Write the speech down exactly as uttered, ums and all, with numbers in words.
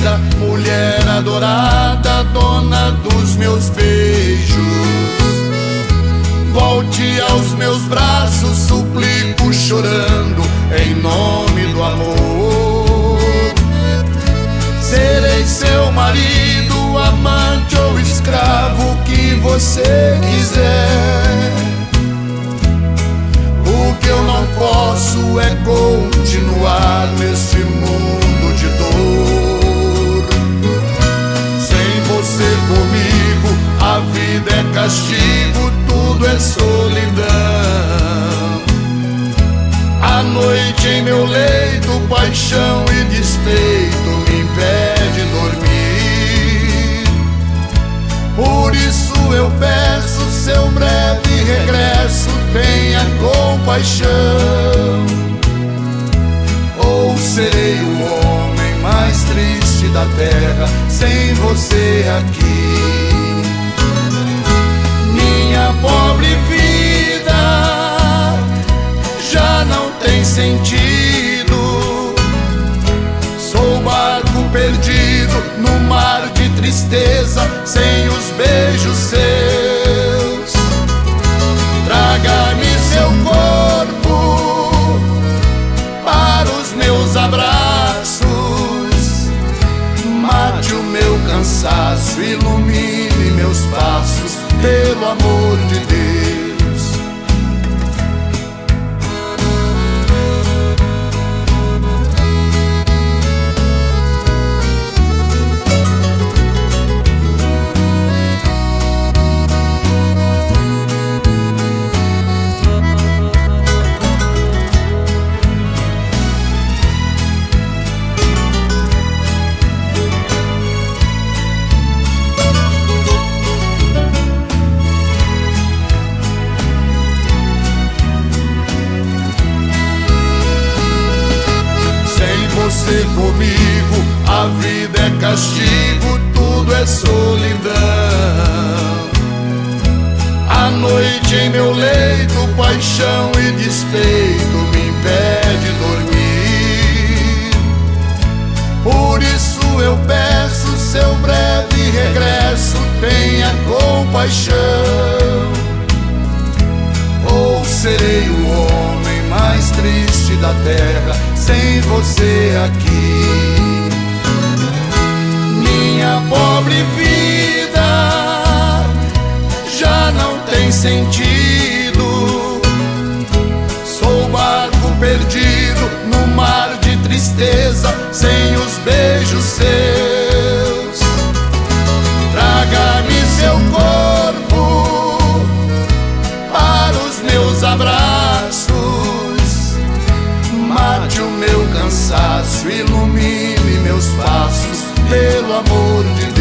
vida, mulher adorada, dona dos meus beijos. Volte aos meus braços, suplico chorando, em nome do amor. Serei seu marido, amante ou escravo, o que você quiser. O que eu não posso é continuar nesse mundo de dor. Sem você comigo, a vida é castigo, tudo é solidão. A noite em meu leito, paixão e despeito me impede dormir. Por isso eu peço seu breve regresso, tenha compaixão. Ou serei o homem mais triste da terra sem você aqui. Minha pobre vida já não tem sentido. Sou barco perdido no mar de tristeza, sem os beijos seus. Traga-me seu corpo para os meus abraços. Mate o meu cansaço, ilumine meus passos, pelo amor de Deus. Você comigo, a vida é castigo, tudo é solidão. A noite em meu leito, paixão e despeito me impede dormir. Por isso eu peço seu breve regresso, tenha compaixão. Ou serei o homem mais triste da terra sem você aqui. Minha pobre vida já não tem sentido. Sou barco perdido no mar de tristeza, sem os beijos seus. Traga-me seu corpo para os meus abraços. Mate o meu cansaço, ilumine meus passos, pelo amor de Deus.